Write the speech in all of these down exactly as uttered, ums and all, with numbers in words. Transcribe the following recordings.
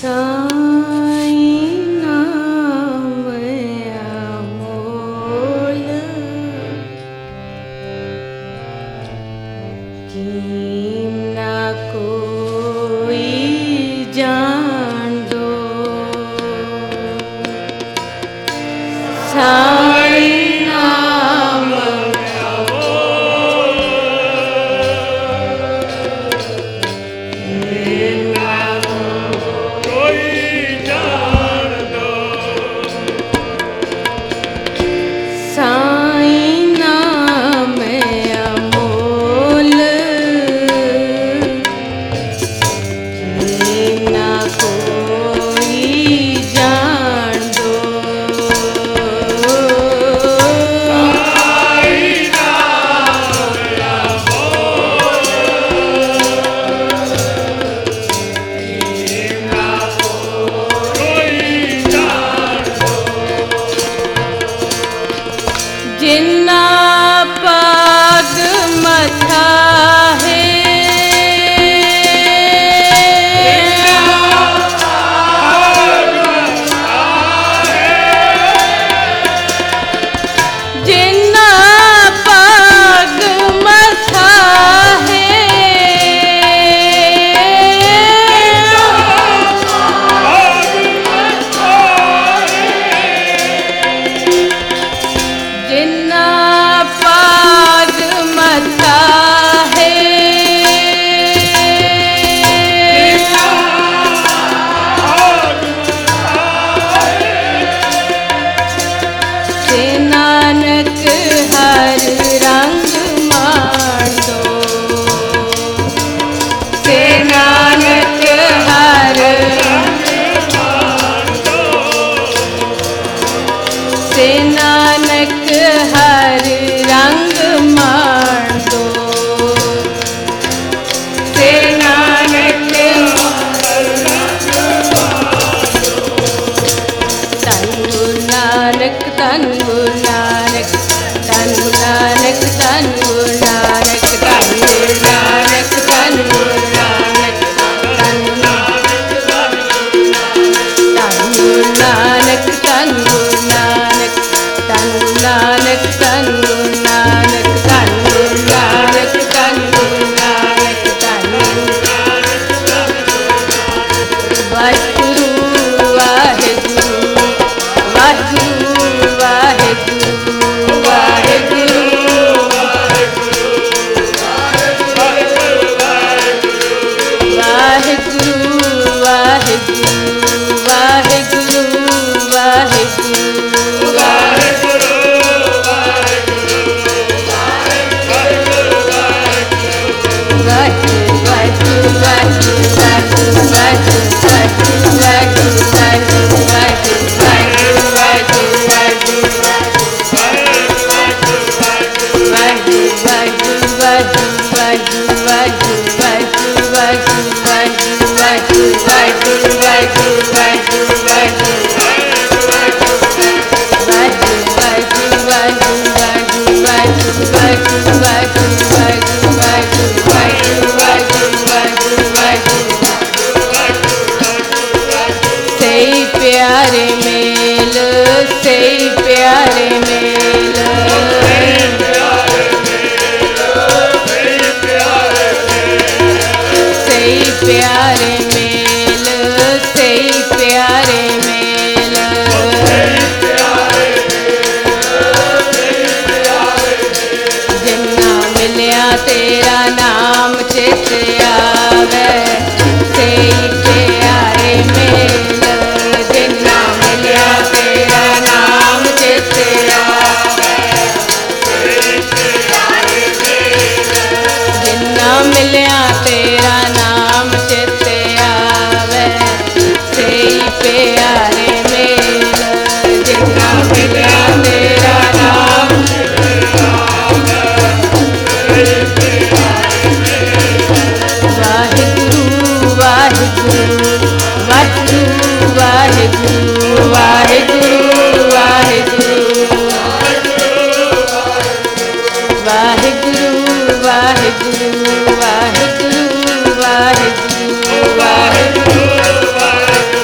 ਵਾਹਿਗੁਰੂ ਵਾਹਿਗੁਰੂ ਵਾਹਿਗੁਰੂ ਵਾਹਿਗੁਰੂ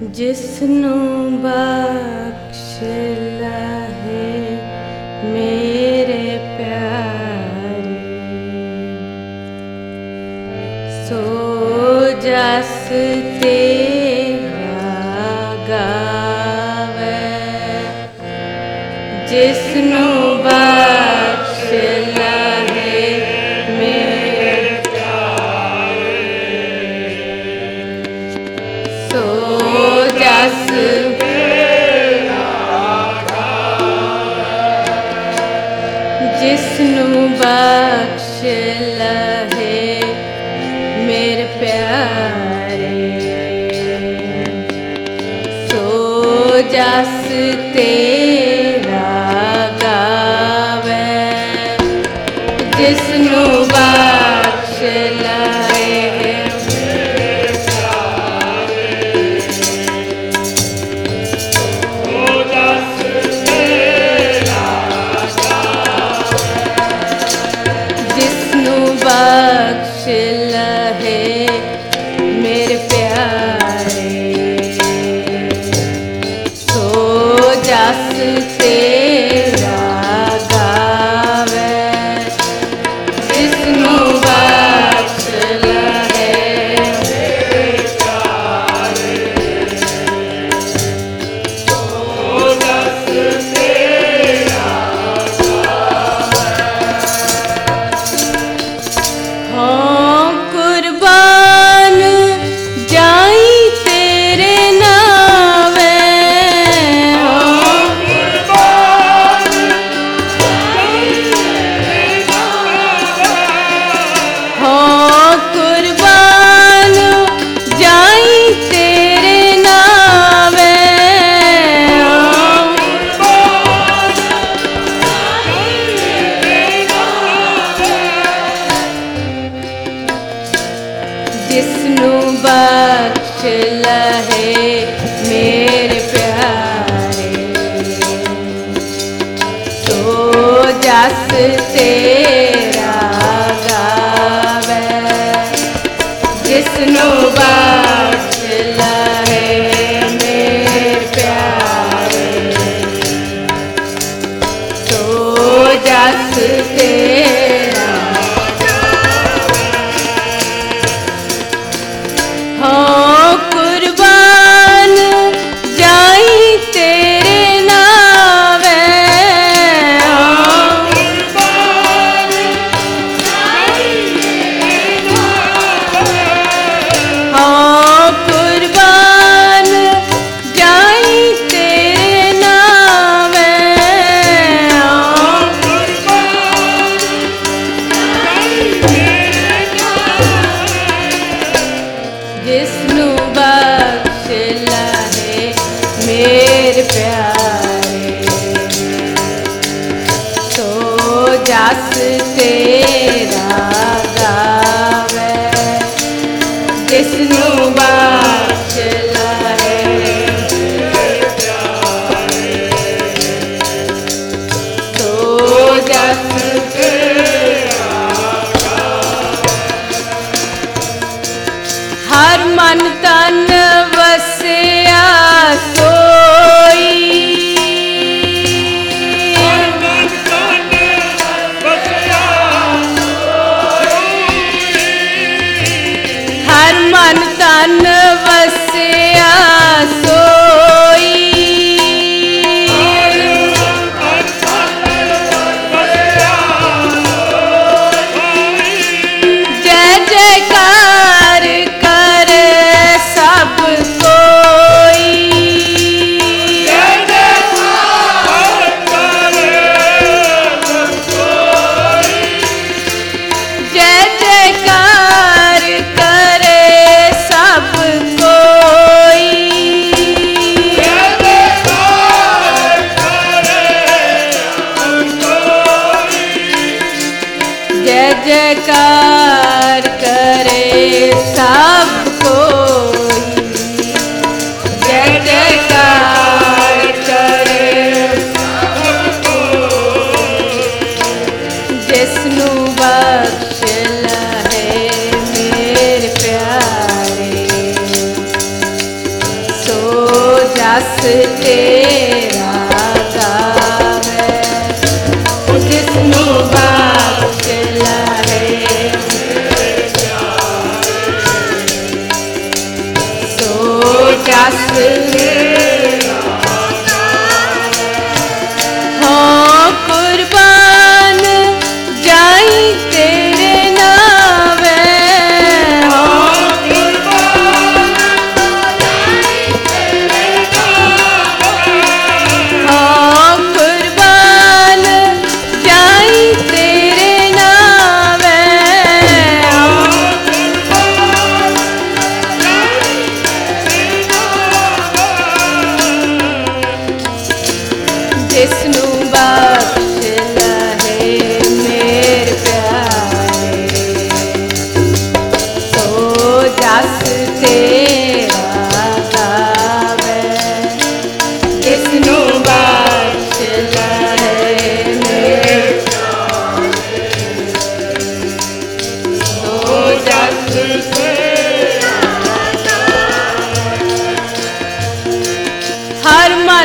जिसनों बख्श लहे मेरे प्यारे, सो जस तेरा गावे। जिसनों बख्श लहे मेरे प्यारे, सो जस जिसनों बख्श लहे मेरे प्यारे, सो जस तेरा गावे। जिसनों बख्श लहे बख्श लहे मेरे प्यारे, सो जस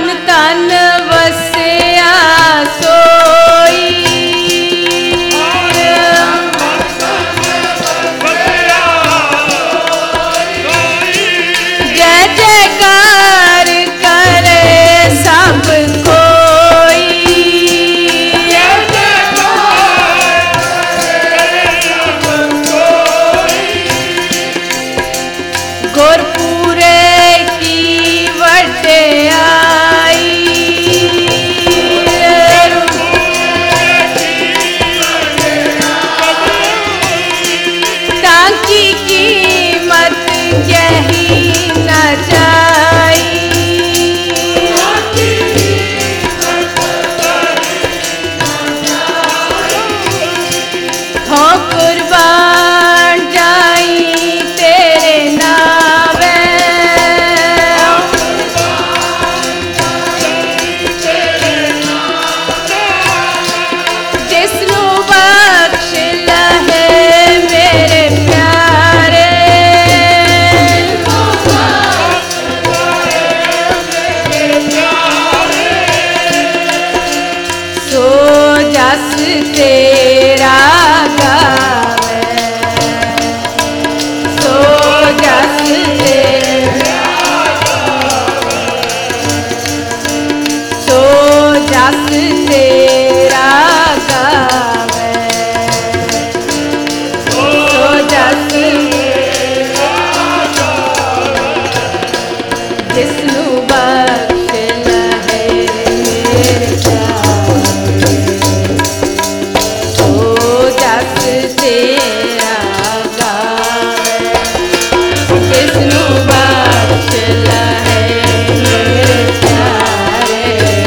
तन तन वसिया सोई, जय जयकार करे सब कोई, गुरपुरे की वड्याई, ताकी कीमत यही न जाई, हो कुर्बान जाई तेरे नावे, जिसनू बख्श लहे मेरे प्यारे, सो जस तेरा गावे, सो जस तेरा, सो जस तेरा गावे, सो जस जिसनू बख्श लहे मेरे प्यारे, सो जस तेरा गावे, जिसनू बख्श लहे मेरे प्यारे,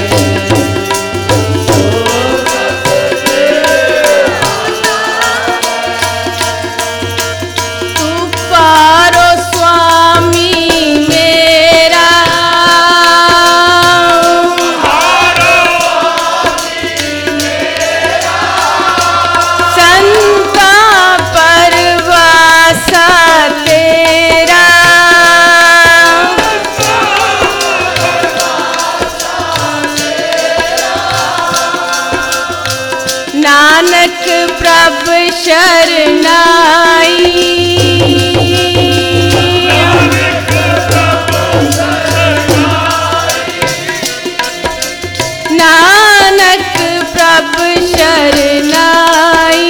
तू पारो स्वामी मेरा, संता परवासा तेरा, नानक प्रभ शरनाई, नानक प्रभ शरनाई,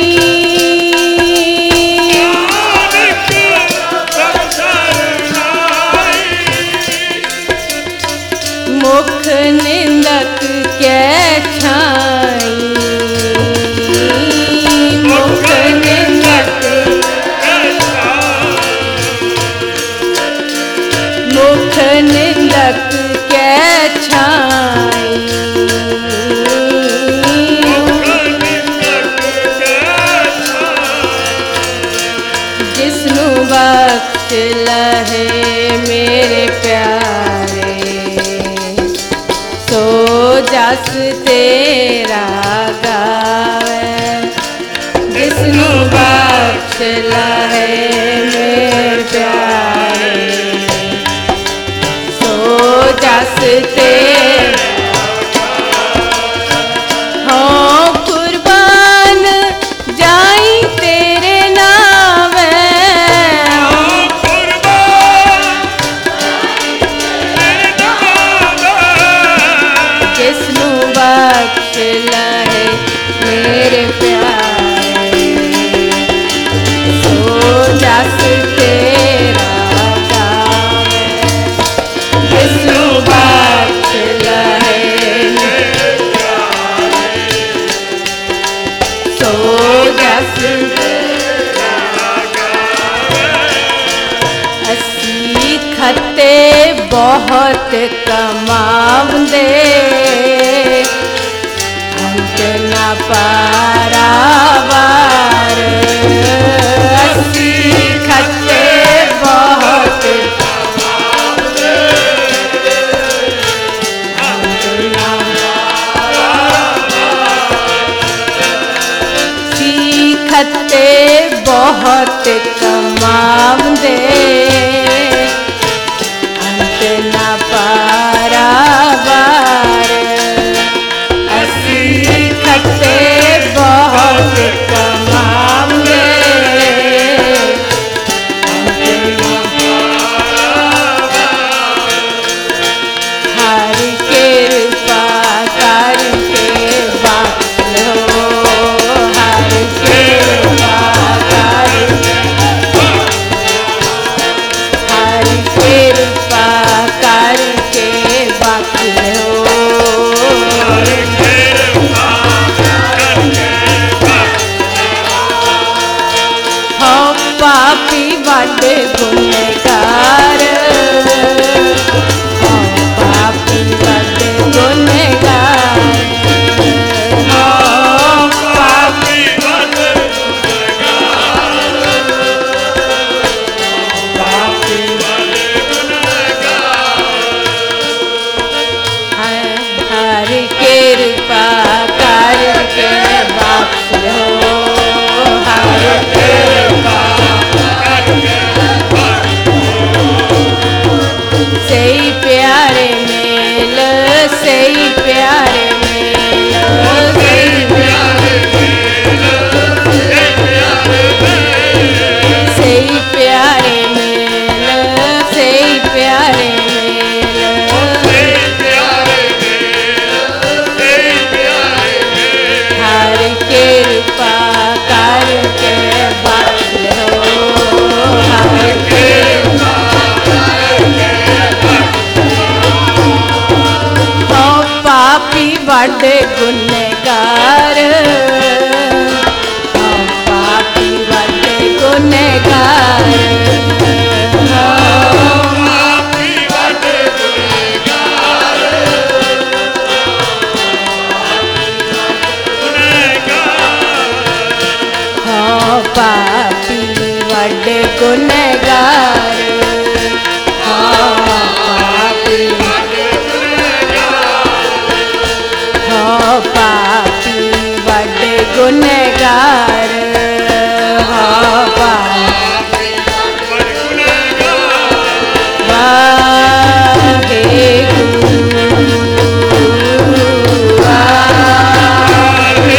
मुख निंदक के छाई, मुख निंदक, मुख निंदक के छाई, जिसनू बख्श लहे मेरे प्यारे, सो जस तेरा गावे, जिसनू बख्श लहे मेरे प्यारे, सो जस तेरा, हो कुर्बान जाई तेरे नावे, जिसनू बख्श लहे मेरे प्यारे, सो जस तेरा गावे, जिसनू बख्श लहे मेरे प्यारे, सो जस तेरा गावे, असी खते बहुत कमावंदे, अंत न पारावार, असी खते बहुत कमावंदे, अंत न पारावार, सीखते बहुत कमावंदे, अंत न पारावार, बड़े गुनहगार हाँ पापी बड़े गुनहगार हाँ पापी बड़े गुनहगार पापी बड़े गुनहगार हर कृपा करके बख्श हो हर कृपा सही प्यारे मेल सही प्यारे मेल सही प्यारे मेल सही प्यारे मेल सही प्यारे मेल हर कृपा करके बख्श हो हर कृपा हो पापी बड़े गुनहगार हो पापी बड़े गुनहगार हो पापी बड़े गुनहगार हो पापी बड़े गुनहगार हो पापी हो पापी बड़े गुनहगार हो पापी वाहे गुरु वाहे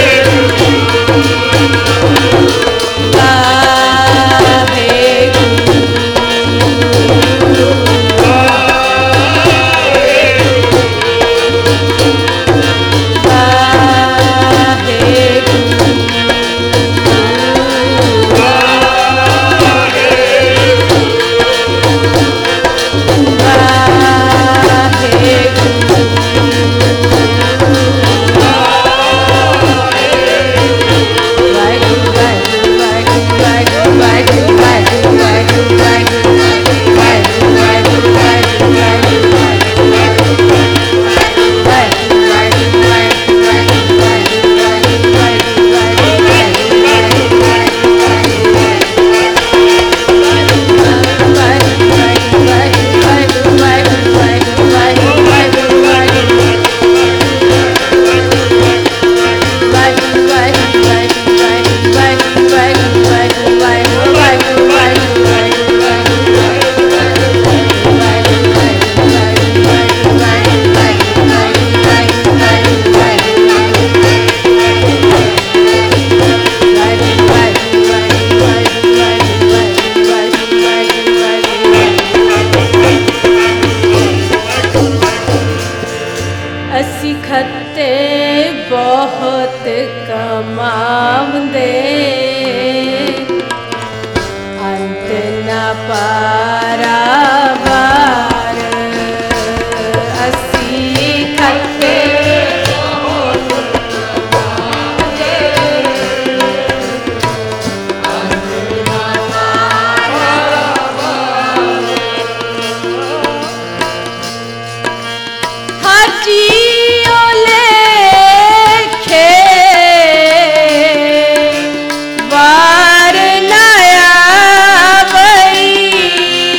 ਅਸੀਂ ਖੱਤੇ ਬਹੁਤ ਕਮਾਉਂਦੇ ਅੰਤ ਨਾ ਪਾਰਾਵਾਰ ਅਸੀਂ ਖੱਤੇ ਬਹੁਤ ਕਮਾਉਂਦੇ ਅੰਤ ਨਾ ਪਾਰਾਵਾਰ ਹਾਜੀ ਵਾਰ ਨਾ ਆਵਈ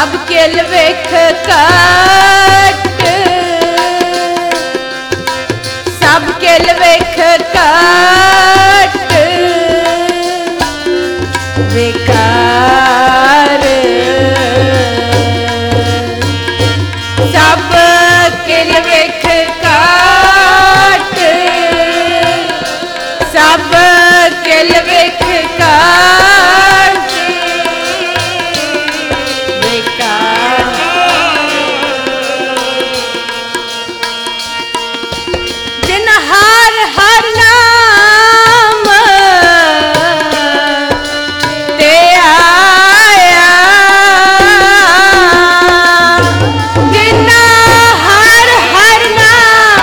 सब किल वेख कट, सब किल वेख कट बेकार, सब किल वेख कट, सब किल वेख कट बेकार। जिन हर हर नाम ते आया, जिन हर हर नाम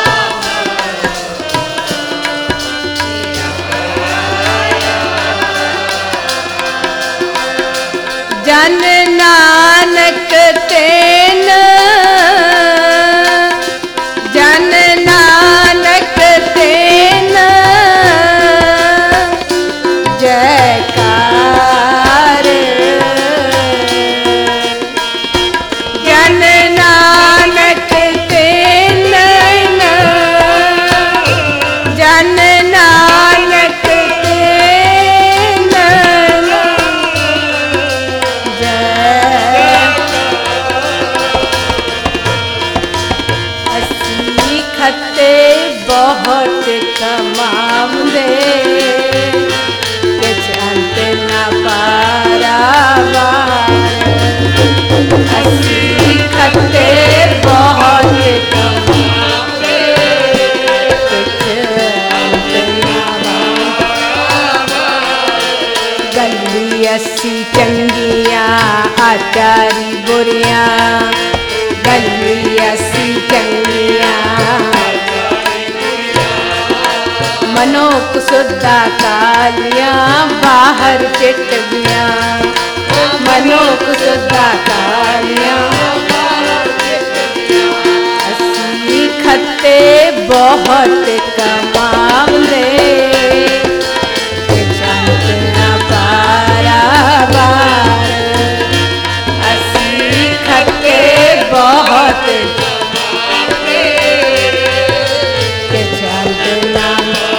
जन नानक तेन, जन नानक तेन जयकार, जन नानक तेन, जन नानक तेन असी खते बहुत कमावंदे, किछ अंत ना पारावार। असी खते बहुत कमावंदे, किछ अंत ना पारावार। गल्ली असी चंगियां आचारी बुरियां, गल्ली असी चंगियां मनोक सुधा कालियां बाहर चिटगियां, मनोक सुधा कालियां असी खते बहुत कमावंदे, किछ अंत ना पारावार। असी खते बहुत किछ अंत ना,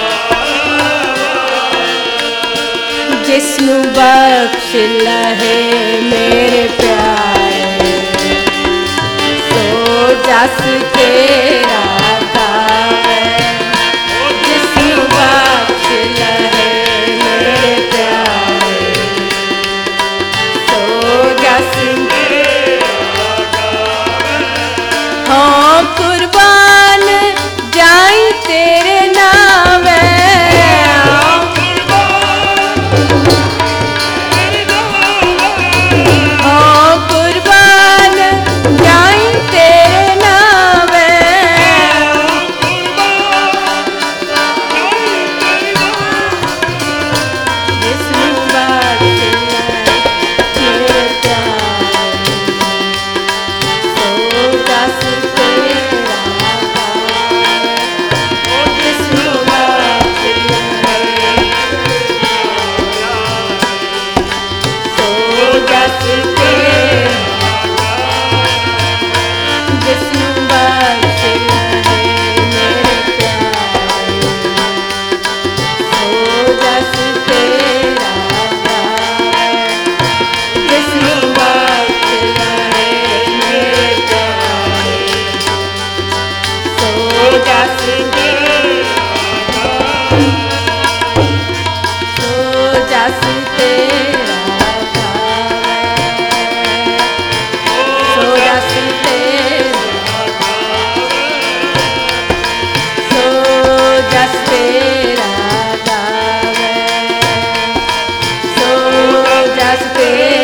जिसनू बख्श लहे मेरे प्यारे, सो जस तेरा गावे। जिसनू बख्श लहे मेरे प्यारे, सो जस हो कुर्बान जाई तेरे नावे, हो कुर्बान जाई तेरे नावे। जिसनू बख्श मेरे प्यारे, सो जस तेरा गावे। जिसनू बख्श लहे सो जस तेरा, जिसनू बख्श लहे मेरे प्यारे, सो जस तेरा गावे। जिसनू बख्श लहे मेरे प्यारे, सो जस सो जस तेरा गावे, सो जस तेरा, सो जस तेरा गावे, सो जस तेरा